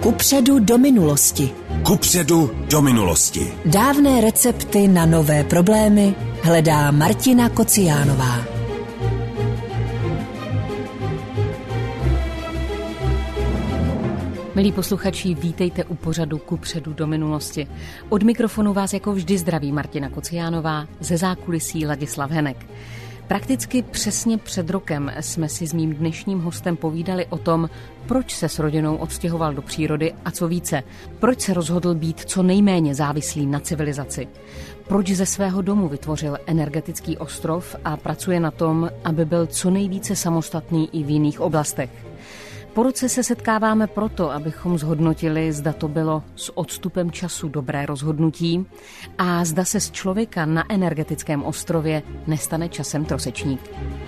Kupředu do minulosti. Kupředu do minulosti. Dávné recepty na nové problémy hledá Martina Kociánová. Milí posluchači, vítejte u pořadu Kupředu do minulosti. Od mikrofonu vás jako vždy zdraví Martina Kociánová, ze zákulisí Ladislav Henek. Prakticky přesně před rokem jsme si s mým dnešním hostem povídali o tom, proč se s rodinou odstěhoval do přírody a co více, proč se rozhodl být co nejméně závislý na civilizaci, proč ze svého domu vytvořil energetický ostrov a pracuje na tom, aby byl co nejvíce samostatný i v jiných oblastech. Po roce se setkáváme proto, abychom zhodnotili, zda to bylo s odstupem času dobré rozhodnutí a zda se z člověka na energetickém ostrově nestane časem trosečník.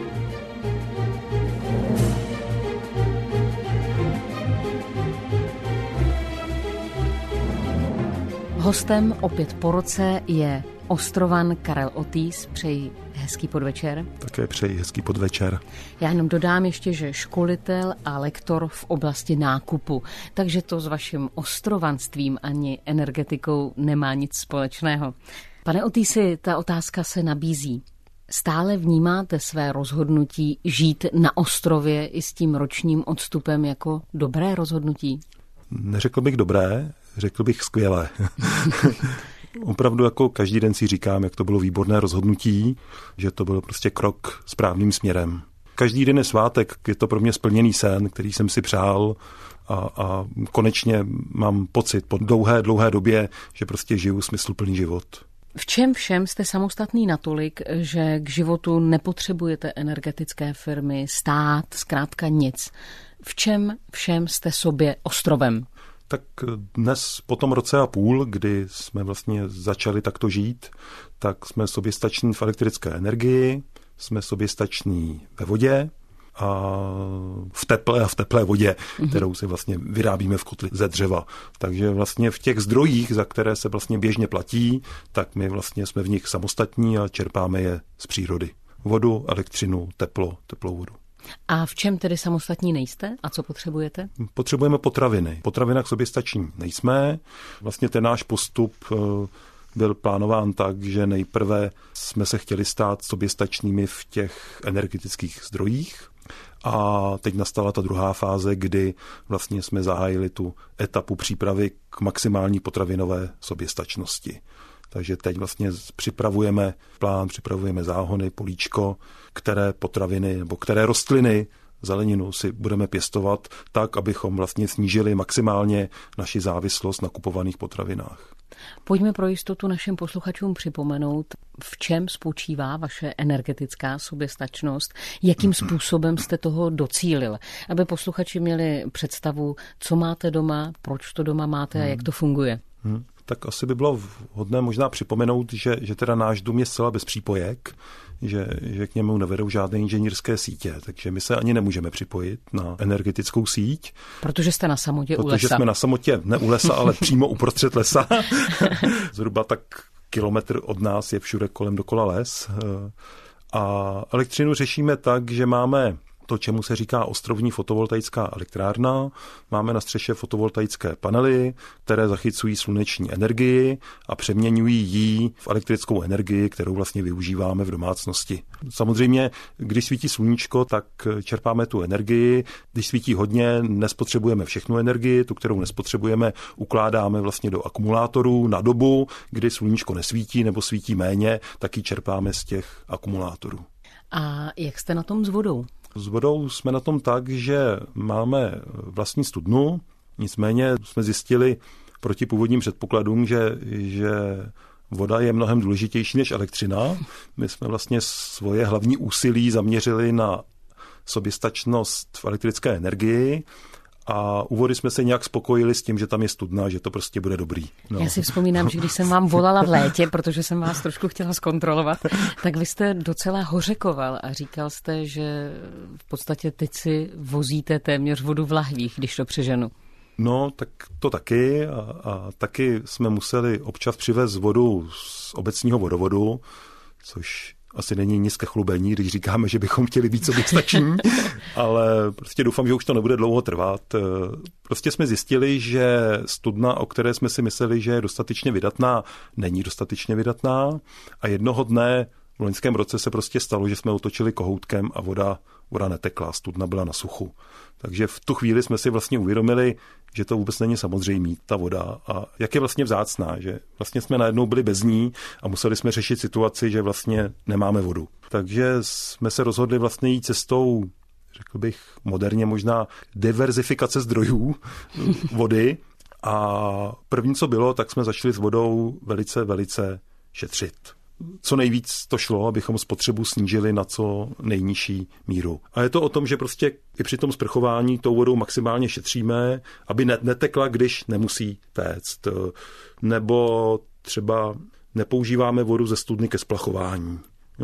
Hostem opět po roce je ostrovan Karel Otýs. Přeji hezký podvečer. Také přeji hezký podvečer. Já jenom dodám ještě, že školitel a lektor v oblasti nákupu, takže to s vaším ostrovanstvím ani energetikou nemá nic společného. Pane Otýsi, ta otázka se nabízí. Stále vnímáte své rozhodnutí žít na ostrově i s tím ročním odstupem jako dobré rozhodnutí? Neřekl bych dobré, řekl bych skvělé. Opravdu jako každý den si říkám, jak to bylo výborné rozhodnutí, že to byl prostě krok správným směrem. Každý den je svátek, je to pro mě splněný sen, který jsem si přál a konečně mám pocit po dlouhé době, že prostě žiju smysluplný život. V čem všem jste samostatný natolik, že k životu nepotřebujete energetické firmy, stát, zkrátka nic? V čem všem jste sobě ostrovem? Tak dnes po tom roce a půl, kdy jsme vlastně začali takto žít, tak jsme soběstační v elektrické energii, jsme soběstační ve vodě a v teplé vodě, kterou si vlastně vyrábíme v kotli ze dřeva. Takže vlastně v těch zdrojích, za které se vlastně běžně platí, tak my vlastně jsme v nich samostatní a čerpáme je z přírody. Vodu, elektřinu, teplou vodu. A v čem tedy samostatní nejste? A co potřebujete? Potřebujeme potraviny. Potravinách soběstační nejsme. Vlastně ten náš postup byl plánován tak, že nejprve jsme se chtěli stát soběstačnými v těch energetických zdrojích. A teď nastala ta druhá fáze, kdy vlastně jsme zahájili tu etapu přípravy k maximální potravinové soběstačnosti. Takže teď vlastně připravujeme plán, připravujeme záhony, políčko, které potraviny nebo které rostliny, zeleninu si budeme pěstovat tak, abychom vlastně snížili maximálně naši závislost na kupovaných potravinách. Pojďme pro jistotu našim posluchačům připomenout, v čem spočívá vaše energetická soběstačnost, jakým způsobem jste toho docílil, aby posluchači měli představu, co máte doma, proč to doma máte a jak to funguje. Tak asi by bylo vhodné možná připomenout, že teda náš dům je zcela bez přípojek, že k němu nevedou žádné inženýrské sítě, takže my se ani nemůžeme připojit na energetickou síť. Protože jste na samotě u lesa. Protože jsme na samotě, ne u lesa, ale přímo uprostřed lesa. Zhruba tak kilometr od nás je všude kolem dokola les. A elektřinu řešíme tak, že máme to, čemu se říká ostrovní fotovoltaická elektrárna. Máme na střeše fotovoltaické panely, které zachycují sluneční energii a přeměňují ji v elektrickou energii, kterou vlastně využíváme v domácnosti. Samozřejmě, když svítí sluníčko, tak čerpáme tu energii. Když svítí hodně, nespotřebujeme všechnu energii, tu, kterou nespotřebujeme, ukládáme vlastně do akumulátorů na dobu, kdy sluníčko nesvítí nebo svítí méně, tak ji čerpáme z těch akumulátorů. A jak jste na tom s vodou? S vodou jsme na tom tak, že máme vlastní studnu, nicméně jsme zjistili proti původním předpokladům, že voda je mnohem důležitější než elektřina. My jsme vlastně svoje hlavní úsilí zaměřili na soběstačnost v elektrické energii a u vody jsme se nějak spokojili s tím, že tam je studna, že to prostě bude dobrý. No. Já si vzpomínám, že když jsem vám volala v létě, protože jsem vás trošku chtěla zkontrolovat, tak vy jste docela hořekoval a říkal jste, že v podstatě teď si vozíte téměř vodu v lahvích, když to přeženu. No, tak to taky a taky jsme museli občas přivést vodu z obecního vodovodu, což asi není nic ke chlubení, když říkáme, že bychom chtěli být soběstační, ale prostě doufám, že už to nebude dlouho trvat. Prostě jsme zjistili, že studna, o které jsme si mysleli, že je dostatečně vydatná, není dostatečně vydatná a jednoho dne v loňském roce se prostě stalo, že jsme otočili kohoutkem a voda netekla, studna byla na suchu. Takže v tu chvíli jsme si vlastně uvědomili, že to vůbec není samozřejmé, ta voda, a jak je vlastně vzácná, že vlastně jsme najednou byli bez ní a museli jsme řešit situaci, že vlastně nemáme vodu. Takže jsme se rozhodli vlastně jít cestou, řekl bych moderně možná, diverzifikace zdrojů vody a první, co bylo, tak jsme začali s vodou velice, velice šetřit. Co nejvíc to šlo, abychom spotřebu snížili na co nejnižší míru. A je to o tom, že prostě i při tom sprchování tou vodou maximálně šetříme, aby netekla, když nemusí téct. Nebo třeba nepoužíváme vodu ze studny ke splachování.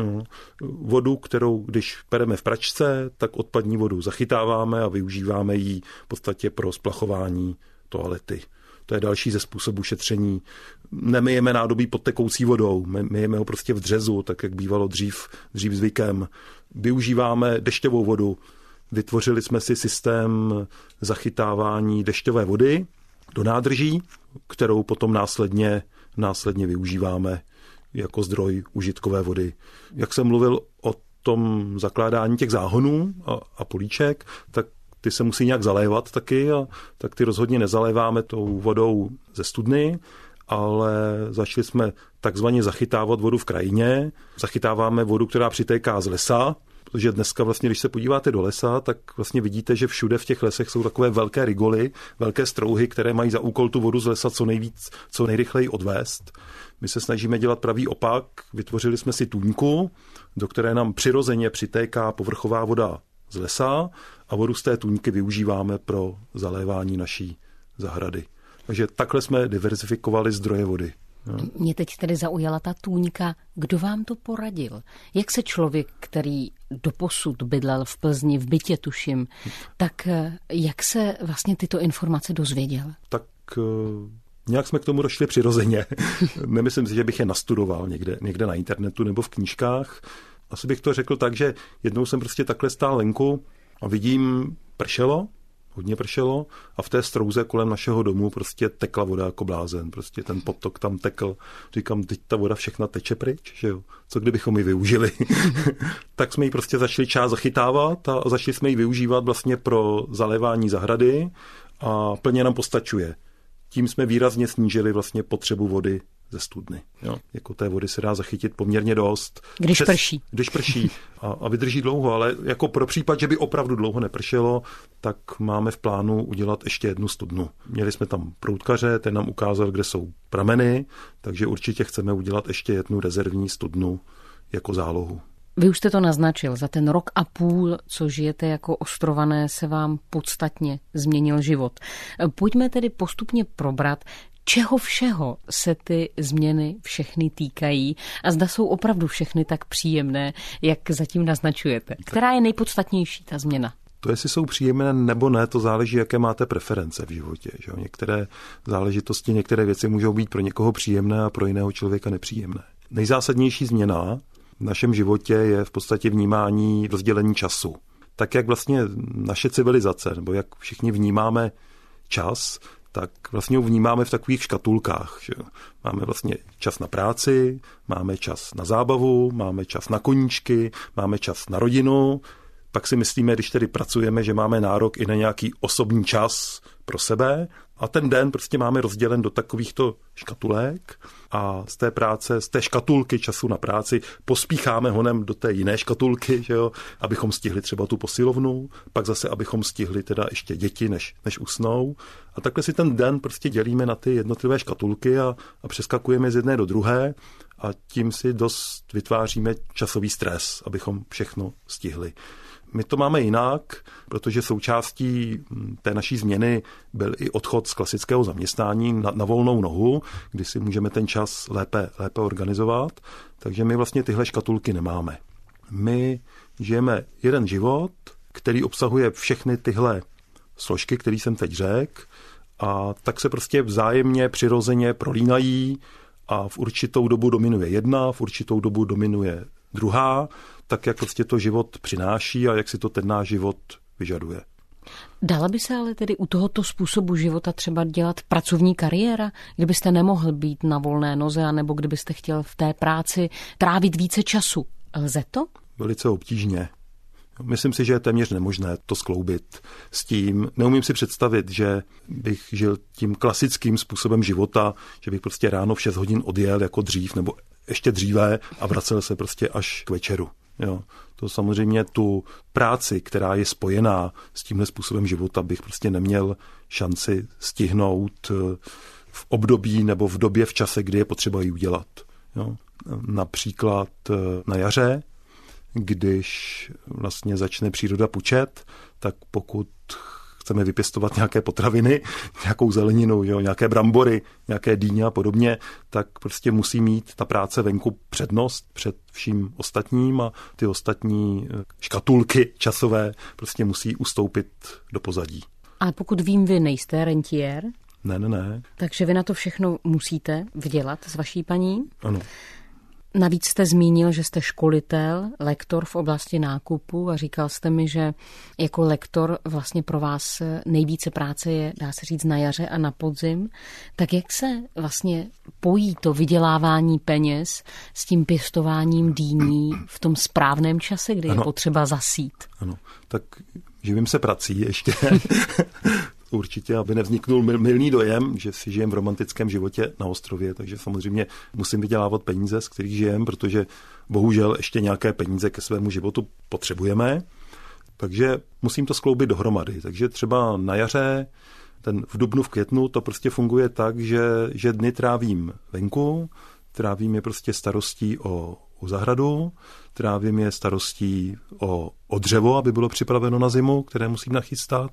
Vodu, kterou když pereme v pračce, tak odpadní vodu zachytáváme a využíváme ji v podstatě pro splachování toalety. To je další ze způsobů šetření. Nemyjeme nádobí pod tekoucí vodou, myjeme ho prostě v dřezu, tak jak bývalo dřív zvykem. Využíváme dešťovou vodu. Vytvořili jsme si systém zachytávání dešťové vody do nádrží, kterou potom následně využíváme jako zdroj užitkové vody. Jak jsem mluvil o tom zakládání těch záhonů a políček, tak ty se musí nějak zalévat taky, a tak ty rozhodně nezaléváme tou vodou ze studny, ale začali jsme takzvaně zachytávat vodu v krajině. Zachytáváme vodu, která přitéká z lesa, protože dneska vlastně, když se podíváte do lesa, tak vlastně vidíte, že všude v těch lesech jsou takové velké rigoly, velké strouhy, které mají za úkol tu vodu z lesa co nejrychleji odvést. My se snažíme dělat pravý opak. Vytvořili jsme si tůňku, do které nám přirozeně přitéká povrchová voda z lesa a vodu z té tůňky využíváme pro zalévání naší zahrady. Takže takhle jsme diverzifikovali zdroje vody. Mě teď tedy zaujala ta tůňka. Kdo vám to poradil? Jak se člověk, který doposud bydlel v Plzni, v bytě tuším, tak jak se vlastně tyto informace dozvěděl? Tak nějak jsme k tomu došli přirozeně. Nemyslím si, že bych je nastudoval někde na internetu nebo v knížkách. Asi bych to řekl tak, že jednou jsem prostě takhle stál venku a vidím hodně pršelo a v té strouze kolem našeho domu prostě tekla voda jako blázen. Prostě ten potok tam tekl. Říkám, teď ta voda všechna teče pryč, že jo? Co kdybychom ji využili? Tak jsme ji prostě začali část zachytávat a začali jsme ji využívat vlastně pro zalévání zahrady a plně nám postačuje. Tím jsme výrazně snížili vlastně potřebu vody ze studny. Jo. Jako té vody se dá zachytit poměrně dost. Když prší a vydrží dlouho, ale jako pro případ, že by opravdu dlouho nepršelo, tak máme v plánu udělat ještě jednu studnu. Měli jsme tam proutkaře, ten nám ukázal, kde jsou prameny, takže určitě chceme udělat ještě jednu rezervní studnu jako zálohu. Vy už jste to naznačil, za ten rok a půl, co žijete jako Ostrované, se vám podstatně změnil život. Pojďme tedy postupně probrat, čeho všeho se ty změny všechny týkají a zda jsou opravdu všechny tak příjemné, jak zatím naznačujete. Která je nejpodstatnější ta změna? To, jestli jsou příjemné nebo ne, to záleží, jaké máte preference v životě. Že? Některé záležitosti, některé věci můžou být pro někoho příjemné a pro jiného člověka nepříjemné. Nejzásadnější změna v našem životě je v podstatě vnímání rozdělení času. Tak, jak vlastně naše civilizace, nebo jak všichni vnímáme čas, tak vlastně ho vnímáme v takových škatulkách. Že? Máme vlastně čas na práci, máme čas na zábavu, máme čas na koníčky, máme čas na rodinu. Pak si myslíme, když tedy pracujeme, že máme nárok i na nějaký osobní čas pro sebe a ten den prostě máme rozdělen do takovýchto škatulek a z té práce, z té škatulky času na práci pospícháme honem do té jiné škatulky, že jo, abychom stihli třeba tu posilovnu, pak zase abychom stihli teda ještě děti, než usnou. A takhle si ten den prostě dělíme na ty jednotlivé škatulky a přeskakujeme z jedné do druhé a tím si dost vytváříme časový stres, abychom všechno stihli. My to máme jinak, protože součástí té naší změny byl i odchod z klasického zaměstnání na volnou nohu, kdy si můžeme ten čas lépe organizovat, takže my vlastně tyhle škatulky nemáme. My žijeme jeden život, který obsahuje všechny tyhle složky, které jsem teď řekl, a tak se prostě vzájemně přirozeně prolínají a v určitou dobu dominuje jedna, v určitou dobu dominuje druhá, tak jak prostě to život přináší a jak si to ten náš život vyžaduje. Dala by se ale tedy u tohoto způsobu života třeba dělat pracovní kariéra, kdybyste nemohl být na volné noze, anebo kdybyste chtěl v té práci trávit více času? Lze to? Velice obtížně. Myslím si, že je téměř nemožné to skloubit s tím. Neumím si představit, že bych žil tím klasickým způsobem života, že bych prostě ráno v 6 hodin odjel jako dřív nebo ještě dříve a vracel se prostě až k večeru. Jo. To samozřejmě tu práci, která je spojená s tímhle způsobem života, bych prostě neměl šanci stihnout v období nebo v době v čase, kdy je potřeba ji udělat. Jo. Například na jaře, když vlastně začne příroda pučet, tak pokud chceme vypěstovat nějaké potraviny, nějakou zeleninu, jo, nějaké brambory, nějaké dýně a podobně, tak prostě musí mít ta práce venku přednost před vším ostatním a ty ostatní škatulky časové prostě musí ustoupit do pozadí. Ale pokud vím, vy nejste rentiér? Ne. Takže vy na to všechno musíte vdělat s vaší paní? Ano. Navíc jste zmínil, že jste školitel, lektor v oblasti nákupu a říkal jste mi, že jako lektor vlastně pro vás nejvíce práce je, dá se říct, na jaře a na podzim. Tak jak se vlastně pojí to vydělávání peněz s tím pěstováním dýní v tom správném čase, kdy je potřeba zasít? Ano, tak živím se prací ještě. Určitě, aby nevzniknul mylný dojem, že si žijem v romantickém životě na ostrově, takže samozřejmě musím vydělávat peníze, z kterých žijem, protože bohužel ještě nějaké peníze ke svému životu potřebujeme, takže musím to skloubit dohromady. Takže třeba na jaře, v dubnu, v květnu to prostě funguje tak, že dny trávím venku, trávím je prostě starostí o zahradu, trávím je starostí o dřevo, aby bylo připraveno na zimu, které musím nachystat,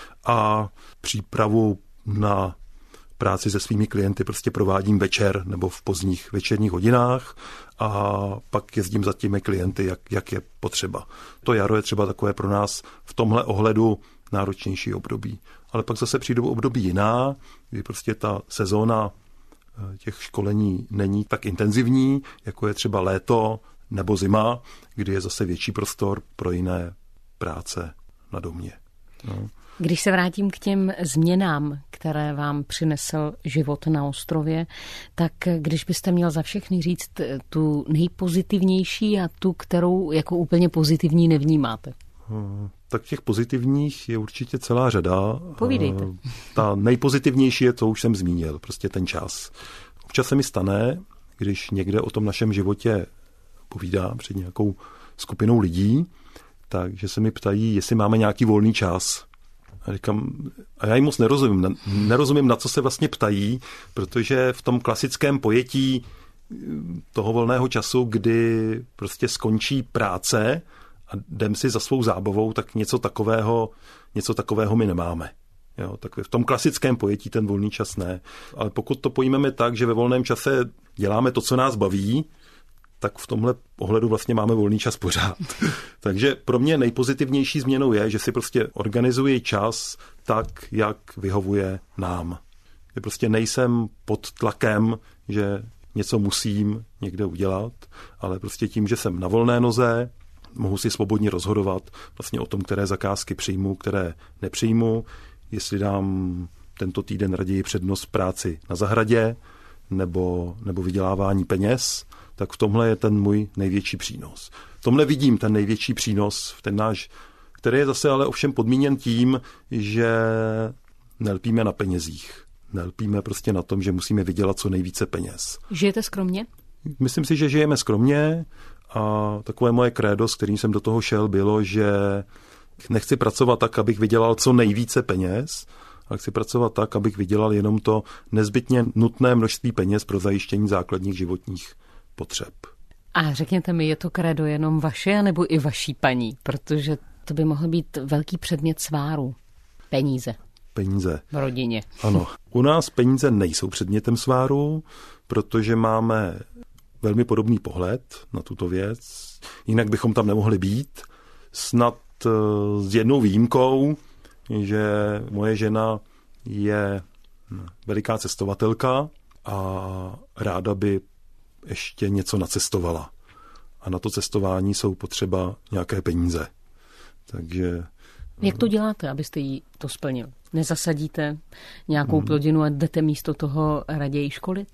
a přípravu na práci se svými klienty prostě provádím večer nebo v pozdních večerních hodinách a pak jezdím za těmi klienty, jak je potřeba. To jaro je třeba takové pro nás v tomhle ohledu náročnější období. Ale pak zase přijdou období jiná, kdy prostě ta sezóna těch školení není tak intenzivní, jako je třeba léto nebo zima, kdy je zase větší prostor pro jiné práce na domě. No. Když se vrátím k těm změnám, které vám přinesl život na ostrově, tak když byste měl za všechny říct tu nejpozitivnější a tu, kterou jako úplně pozitivní nevnímáte? Tak těch pozitivních je určitě celá řada. Povídejte. Ta nejpozitivnější je, to už jsem zmínil, prostě ten čas. Občas se mi stane, když někde o tom našem životě povídám před nějakou skupinou lidí, takže se mi ptají, jestli máme nějaký volný čas. A říkám, a já jim moc nerozumím, na co se vlastně ptají, protože v tom klasickém pojetí toho volného času, kdy prostě skončí práce a jdem si za svou zábavou, tak něco takového my nemáme. Jo, tak v tom klasickém pojetí ten volný čas ne. Ale pokud to pojmeme tak, že ve volném čase děláme to, co nás baví, tak v tomhle ohledu vlastně máme volný čas pořád. Takže pro mě nejpozitivnější změnou je, že si prostě organizuji čas tak, jak vyhovuje nám. Že prostě nejsem pod tlakem, že něco musím někde udělat, ale prostě tím, že jsem na volné noze, mohu si svobodně rozhodovat vlastně o tom, které zakázky přijmu, které nepřijmu, jestli dám tento týden raději přednost práci na zahradě nebo vydělávání peněz, tak v tomhle je ten můj největší přínos. V tomhle vidím ten největší přínos, ten náš, který je zase ale ovšem podmíněn tím, že nelpíme na penězích. Nelpíme prostě na tom, že musíme vydělat co nejvíce peněz. Žijete skromně? Myslím si, že žijeme skromně a takové moje krédo, s kterým jsem do toho šel, bylo, že nechci pracovat tak, abych vydělal co nejvíce peněz, ale chci pracovat tak, abych vydělal jenom to nezbytně nutné množství peněz pro zajištění základních životních potřeb. A řekněte mi, je to krédo jenom vaše, nebo i vaší paní? Protože to by mohl být velký předmět sváru. Peníze. V rodině. Ano. U nás peníze nejsou předmětem sváru, protože máme velmi podobný pohled na tuto věc. Jinak bychom tam nemohli být. Snad s jednou výjimkou, že moje žena je veliká cestovatelka a ráda by ještě něco nacestovala. a na to cestování jsou potřeba nějaké peníze. Takže... Jak to děláte, abyste jí to splnil? Nezasadíte nějakou plodinu a jdete místo toho raději školit?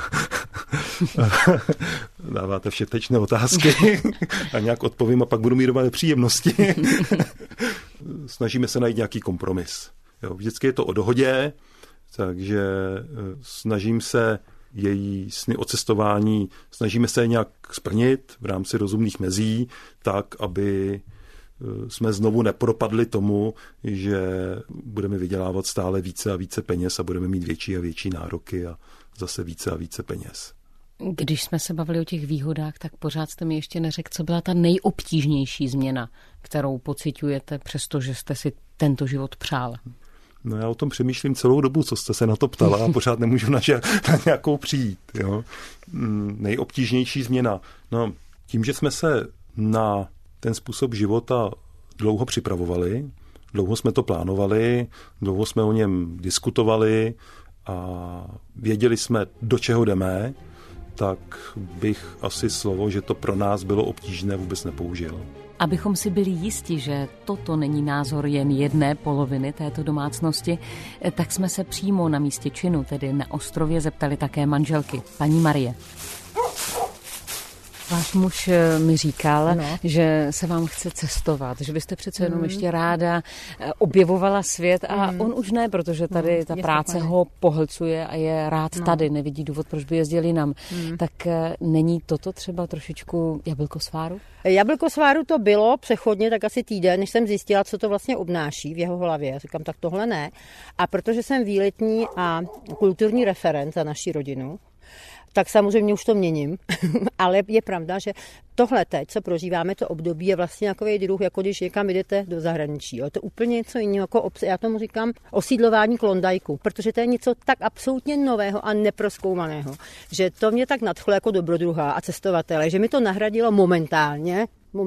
Dáváte všetečné otázky a nějak odpovím a pak budu mít doma nepříjemnosti. Snažíme se najít nějaký kompromis. Jo, vždycky je to o dohodě, takže snažím se její sny o cestování, snažíme se je nějak splnit v rámci rozumných mezí, tak, aby jsme znovu nepropadli tomu, že budeme vydělávat stále více a více peněz a budeme mít větší a větší nároky a zase více a více peněz. Když jsme se bavili o těch výhodách, tak pořád jste mi ještě neřekl, co byla ta nejobtížnější změna, kterou pociťujete, přestože jste si tento život přál. No já o tom přemýšlím celou dobu, co jste se na to ptala a pořád nemůžu na nějakou přijít. Jo? Nejobtížnější změna. No, tím, že jsme se na ten způsob života dlouho připravovali, dlouho jsme to plánovali, dlouho jsme o něm diskutovali a věděli jsme, do čeho jdeme, tak bych asi slovo, že to pro nás bylo obtížné, vůbec nepoužil. Abychom si byli jisti, že toto není názor jen jedné poloviny této domácnosti, tak jsme se přímo na místě činu, tedy na ostrově, zeptali také manželky, paní Marie. Váš muž mi říkal, že se vám chce cestovat, že byste přece jenom ještě ráda objevovala svět a on už ne, protože tady ta práce ho pohlcuje a je rád tady, nevidí důvod, proč by jezdil jinam. Tak není toto třeba trošičku jablko sváru? Jablko sváru to bylo přechodně tak asi týden, než jsem zjistila, co to vlastně obnáší v jeho hlavě. Říkám, tak tohle ne. A protože jsem výletní a kulturní referent za naši rodinu, tak samozřejmě už to měním, ale je pravda, že tohle teď, co prožíváme, to období je vlastně takový druh, jako když někam jdete do zahraničí. Jo. To je úplně něco jiného, jako já tomu říkám osídlování Klondajku, protože to je něco tak absolutně nového a neprozkoumaného, že to mě tak nadchlo jako dobrodruha a cestovatele, že mi to nahradilo momentálně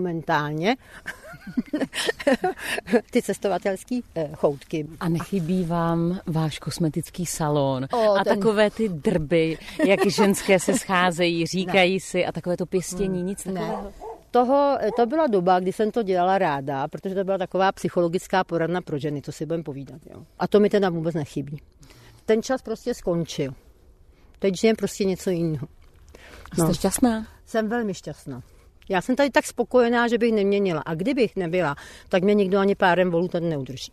ty cestovatelské choutky. A nechybí vám váš kosmetický salon a takové ty drby, jak ženské se scházejí, říkají si a takové to pěstění, nic takového? To byla doba, kdy jsem to dělala ráda, protože to byla taková psychologická poradna pro ženy, to si budeme povídat. Jo. A to mi teda vůbec nechybí. Ten čas prostě skončil. Teď žijem prostě něco jiného. A jste šťastná? Jsem velmi šťastná. Já jsem tady tak spokojená, že bych neměnila. A kdybych nebyla, tak mě nikdo ani párem volů tady neudrží.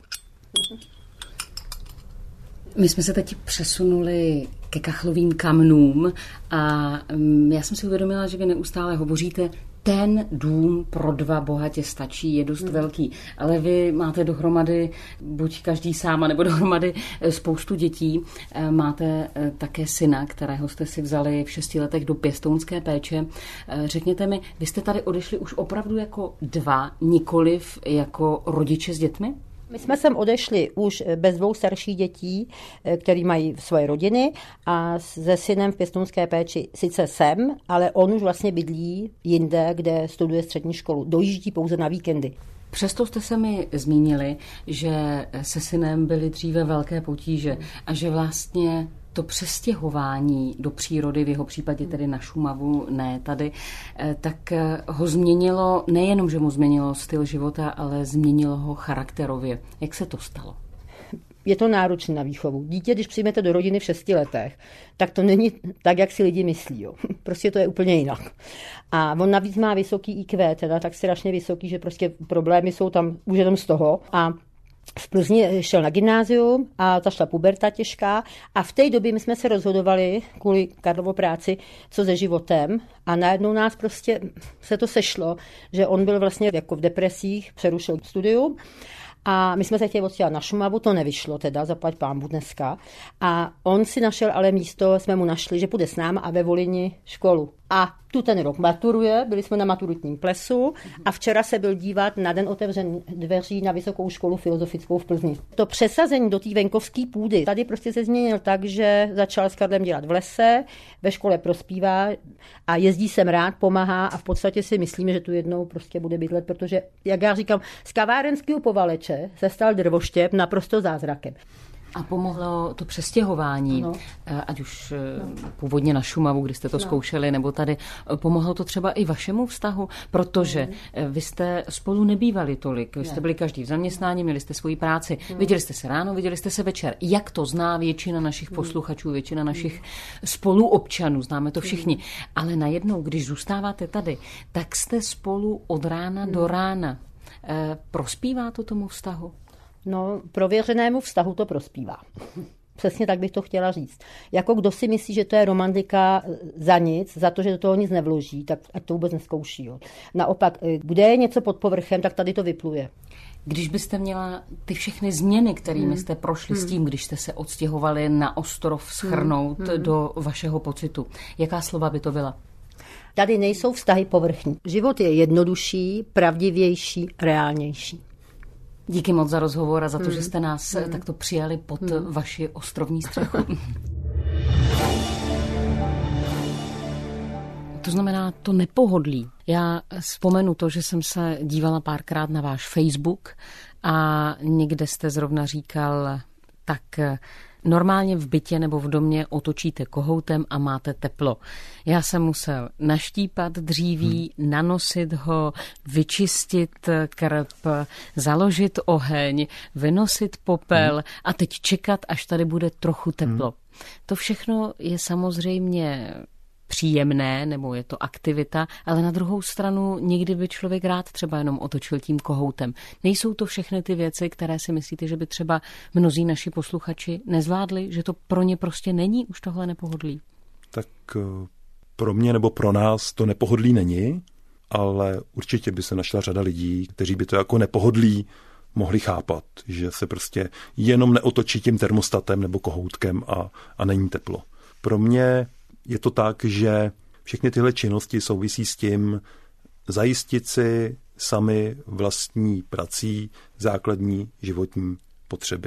My jsme se teď přesunuli ke kachlovým kamnům a já jsem si uvědomila, že vy neustále hovoříte, ten dům pro dva bohatě stačí, je dost velký, ale vy máte dohromady, buď každý sám, nebo dohromady spoustu dětí. Máte také syna, kterého jste si vzali v 6 letech do pěstounské péče. Řekněte mi, vy jste tady odešli už opravdu jako dva, nikoliv jako rodiče s dětmi? My jsme sem odešli už bez 2 starších dětí, který mají svoje rodiny a se synem v pěstounské péči sice jsem, ale on už vlastně bydlí jinde, kde studuje střední školu. Dojíždí pouze na víkendy. Přesto jste se mi zmínili, že se synem byly dříve velké potíže a že vlastně to přestěhování do přírody, v jeho případě tedy na Šumavu, ne tady, tak ho změnilo, nejenom, že mu změnilo styl života, ale změnilo ho charakterově. Jak se to stalo? Je to náročné na výchovu. Dítě, když přijmete do rodiny v 6 letech, tak to není tak, jak si lidi myslí. Jo. Prostě to je úplně jinak. A on navíc má vysoký IQ, teda tak strašně vysoký, že prostě problémy jsou tam už jenom z toho. A v Plzni šel na gymnázium a zašla puberta těžká a v té době my jsme se rozhodovali kvůli Karlovo práci, co se životem a najednou nás prostě se to sešlo, že on byl vlastně jako v depresích, přerušil studium a my jsme se chtěli odstěhovat na Šumavu, to nevyšlo teda, zaplať pánbůh dneska a on si našel ale místo, jsme mu našli, že půjde s náma a ve Volyni školu. A tu ten rok maturuje, byli jsme na maturitním plesu a včera se byl dívat na den otevřen dveří na Vysokou školu filozofickou v Plzni. To přesazení do té venkovské půdy tady prostě se změnil tak, že začal s Karlem dělat v lese, ve škole prospívá a jezdí sem rád, pomáhá a v podstatě si myslíme, že tu jednou prostě bude bydlet, protože, jak já říkám, z kavárenského povaleče se stal drvoštěp naprosto zázrakem. A pomohlo to přestěhování, ať už původně na Šumavu, kdy jste to zkoušeli, nebo tady, pomohlo to třeba i vašemu vztahu, protože vy jste spolu nebývali tolik, vy jste byli každý v zaměstnání, měli jste svoji práci, viděli jste se ráno, viděli jste se večer. Jak to zná většina našich posluchačů, většina našich spoluobčanů, známe to všichni. Ale najednou, když zůstáváte tady, tak jste spolu od rána do rána. Prospívá to tomu vztahu? No, prověřenému vztahu to prospívá. Přesně tak bych to chtěla říct. Jako kdo si myslí, že to je romantika za nic, za to, že do toho nic nevloží, tak ať to vůbec nezkouší. Jo. Naopak, kde je něco pod povrchem, tak tady to vypluje. Když byste měla ty všechny změny, kterými jste prošli s tím, když jste se odstěhovali na ostrov, shrnout do vašeho pocitu, jaká slova by to byla? Tady nejsou vztahy povrchní. Život je jednodušší, pravdivější, reálnější. Díky moc za rozhovor a za to, že jste nás takto přijali pod vaši ostrovní střechu. To znamená to nepohodlí. Já vzpomenu to, že jsem se dívala párkrát na váš Facebook a někde jste zrovna říkal, tak normálně v bytě nebo v domě otočíte kohoutem a máte teplo. Já jsem musel naštípat dříví, nanosit ho, vyčistit krb, založit oheň, vynosit popel a teď čekat, až tady bude trochu teplo. To všechno je samozřejmě příjemné, nebo je to aktivita, ale na druhou stranu někdy by člověk rád třeba jenom otočil tím kohoutem. Nejsou to všechny ty věci, které si myslíte, že by třeba mnozí naši posluchači nezvládli, že to pro ně prostě není už tohle nepohodlí? Tak pro mě nebo pro nás to nepohodlí není, ale určitě by se našla řada lidí, kteří by to jako nepohodlí mohli chápat, že se prostě jenom neotočí tím termostatem nebo kohoutkem a není teplo. Pro mě je to tak, že všechny tyhle činnosti souvisí s tím zajistit si sami vlastní prací základní životní potřeby.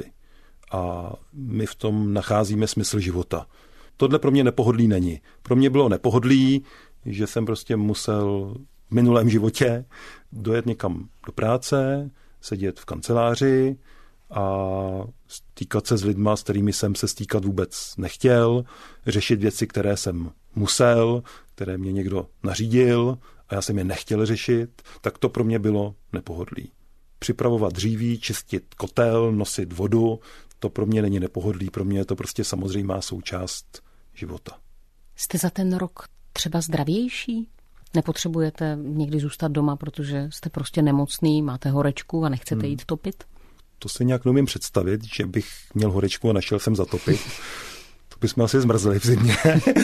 A my v tom nacházíme smysl života. Tohle pro mě nepohodlí není. Pro mě bylo nepohodlí, že jsem prostě musel v minulém životě dojet někam do práce, sedět v kanceláři a stýkat se s lidma, s kterými jsem se stýkat vůbec nechtěl, řešit věci, které jsem musel, které mě někdo nařídil a já jsem je nechtěl řešit, tak to pro mě bylo nepohodlí. Připravovat dříví, čistit kotel, nosit vodu, to pro mě není nepohodlí, pro mě je to prostě samozřejmá součást života. Jste za ten rok třeba zdravější? Nepotřebujete někdy zůstat doma, protože jste prostě nemocný, máte horečku a nechcete jít topit? To si nějak neumím představit, že bych měl horečku a našel jsem zatopit. To bychom asi zmrzli v zimě.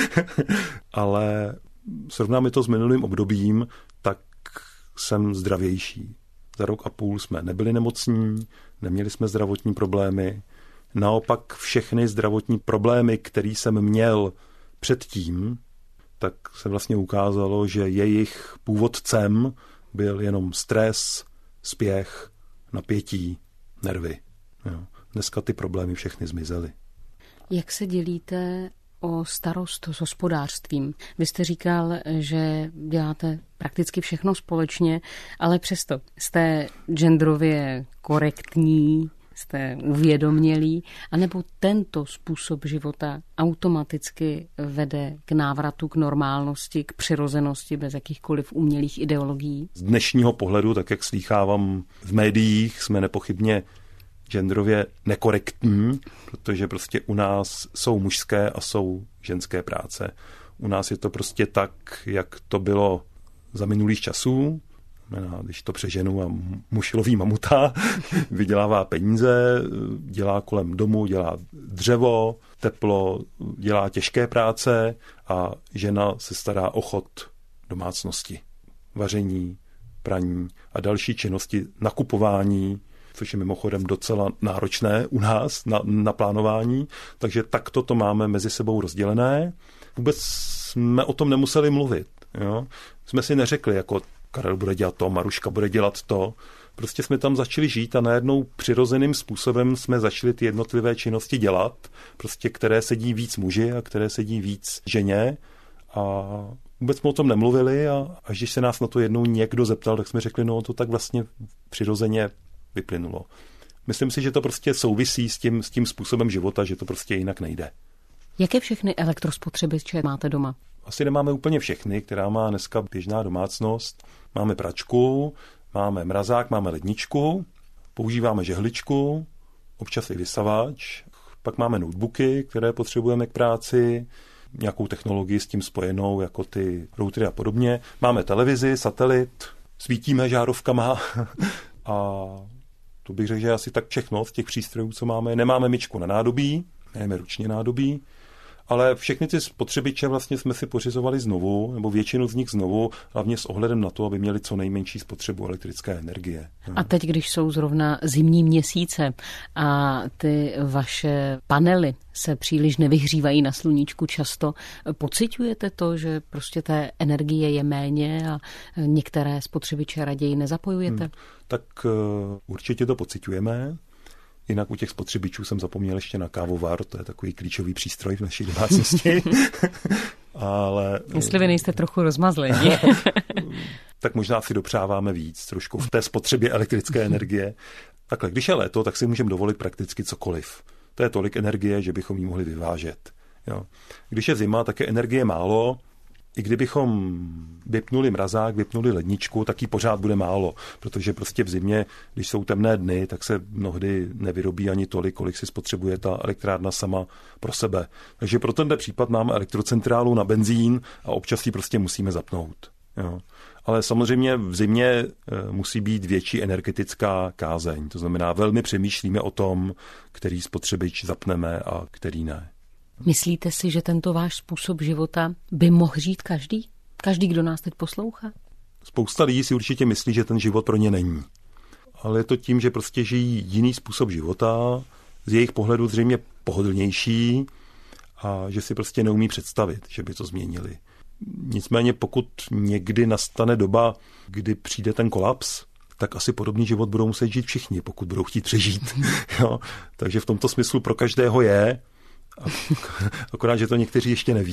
Ale srovnáme to s minulým obdobím, tak jsem zdravější. Za rok a půl jsme nebyli nemocní, neměli jsme zdravotní problémy. Naopak všechny zdravotní problémy, které jsem měl předtím, tak se vlastně ukázalo, že jejich původcem byl jenom stres, spěch, napětí, nervy. Jo. Dneska ty problémy všechny zmizely. Jak se dělíte o starost s hospodářstvím? Vy jste říkal, že děláte prakticky všechno společně, ale přesto jste genderově korektní, jste uvědomělí, anebo tento způsob života automaticky vede k návratu k normálnosti, k přirozenosti bez jakýchkoliv umělých ideologií? Z dnešního pohledu, tak jak slýchávám v médiích, jsme nepochybně genderově nekorektní, protože prostě u nás jsou mužské a jsou ženské práce. U nás je to prostě tak, jak to bylo za minulých časů. Když to přeženu a muž loví mamuta, vydělává peníze, dělá kolem domu, dělá dřevo, teplo, dělá těžké práce a žena se stará o chod domácnosti. Vaření, praní a další činnosti, nakupování, což je mimochodem docela náročné u nás na plánování, takže takto to máme mezi sebou rozdělené. Vůbec jsme o tom nemuseli mluvit. Jo? Jsme si neřekli, jako Karel bude dělat to, Maruška bude dělat to. Prostě jsme tam začali žít a najednou přirozeným způsobem jsme začali ty jednotlivé činnosti dělat, prostě které sedí víc muži a které sedí víc ženě. A vůbec jsme o tom nemluvili a až když se nás na to jednou někdo zeptal, tak jsme řekli, no to tak vlastně přirozeně vyplynulo. myslím si, že to prostě souvisí s tím způsobem života, že to prostě jinak nejde. Jaké všechny elektrospotřebiče máte doma? Asi nemáme úplně všechny, která má dneska běžná domácnost. Máme pračku, máme mrazák, máme ledničku, používáme žehličku, občas i vysavač, pak máme notebooky, které potřebujeme k práci, nějakou technologii s tím spojenou, jako ty routery a podobně. Máme televizi, satelit, svítíme žárovkama a to bych řekl, že asi tak všechno z těch přístrojů, co máme. Nemáme myčku na nádobí, nejme ručně nádobí, ale všechny ty spotřebiče vlastně jsme si pořizovali znovu, nebo většinu z nich znovu, hlavně s ohledem na to, aby měli co nejmenší spotřebu elektrické energie. A teď, když jsou zrovna zimní měsíce a ty vaše panely se příliš nevyhřívají na sluníčku často, pociťujete to, že prostě té energie je méně a některé spotřebiče raději nezapojujete? Tak určitě to pociťujeme. Jinak u těch spotřebičů jsem zapomněl ještě na kávovar, to je takový klíčový přístroj v naší domácnosti. Ale jestli vy nejste trochu rozmazlení. Tak možná si dopřáváme víc trošku v té spotřebě elektrické energie. Takhle, když je léto, tak si můžeme dovolit prakticky cokoliv. To je tolik energie, že bychom ji mohli vyvážet. Jo. Když je zima, tak je energie málo. I kdybychom vypnuli mrazák, vypnuli ledničku, tak jí pořád bude málo, protože prostě v zimě, když jsou temné dny, tak se mnohdy nevyrobí ani tolik, kolik si spotřebuje ta elektrárna sama pro sebe. Takže pro tenhle případ máme elektrocentrálu na benzín a občas ji prostě musíme zapnout. Jo. Ale samozřejmě v zimě musí být větší energetická kázeň. To znamená, velmi přemýšlíme o tom, který spotřebič zapneme a který ne. Myslíte si, že tento váš způsob života by mohl žít každý? Každý, kdo nás teď poslouchá? Spousta lidí si určitě myslí, že ten život pro ně není. Ale je to tím, že prostě žijí jiný způsob života, z jejich pohledu zřejmě pohodlnější a že si prostě neumí představit, že by to změnili. Nicméně pokud někdy nastane doba, kdy přijde ten kolaps, tak asi podobný život budou muset žít všichni, pokud budou chtít přežít. Jo? Takže v tomto smyslu pro každého je, akorát, že to někteří ještě neví.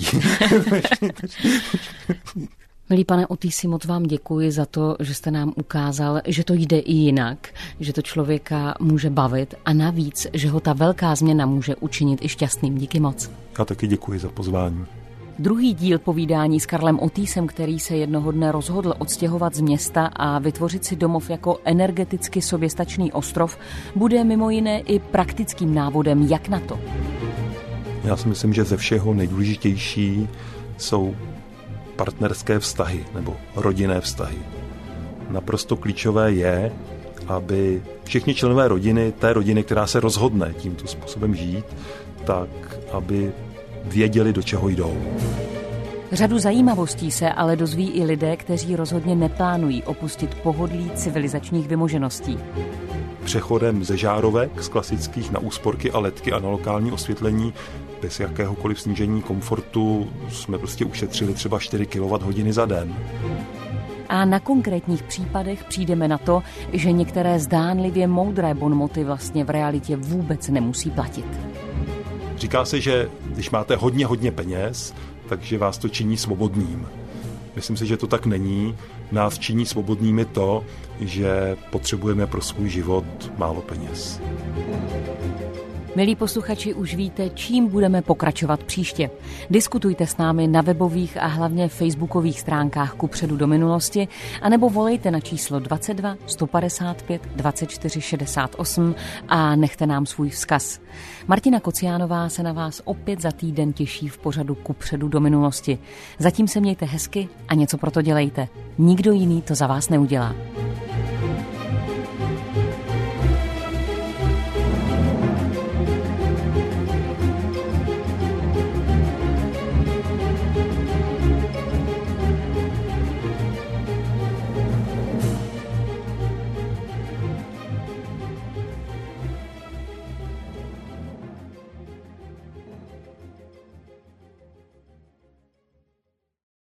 Milý pane Otýsi, moc vám děkuji za to, že jste nám ukázal, že to jde i jinak, že to člověka může bavit a navíc, že ho ta velká změna může učinit i šťastným. Díky moc. Já taky děkuji za pozvání. Druhý díl povídání s Karlem Otýsem, který se jednoho dne rozhodl odstěhovat z města a vytvořit si domov jako energeticky soběstačný ostrov, bude mimo jiné i praktickým návodem, jak na to. Já si myslím, že ze všeho nejdůležitější jsou partnerské vztahy nebo rodinné vztahy. Naprosto klíčové je, aby všichni členové rodiny, té rodiny, která se rozhodne tímto způsobem žít, tak aby věděli, do čeho jdou. Řadu zajímavostí se ale dozví i lidé, kteří rozhodně neplánují opustit pohodlí civilizačních vymožeností. Přechodem ze žárovek z klasických na úsporky a ledky a na lokální osvětlení bez jakéhokoliv snížení komfortu jsme prostě ušetřili třeba 4 kWh za den. A na konkrétních případech přijdeme na to, že některé zdánlivě moudré bonmoty vlastně v realitě vůbec nemusí platit. Říká se, že když máte hodně peněz, takže vás to činí svobodným. Myslím si, že to tak není. Nás činí svobodnými to, že potřebujeme pro svůj život málo peněz. Milí posluchači, už víte, čím budeme pokračovat příště. Diskutujte s námi na webových a hlavně facebookových stránkách Kupředu do minulosti, anebo volejte na číslo 22 155 24 68 a nechte nám svůj vzkaz. Martina Kociánová se na vás opět za týden těší v pořadu Kupředu do minulosti. Zatím se mějte hezky a něco pro to dělejte. Nikdo jiný to za vás neudělá.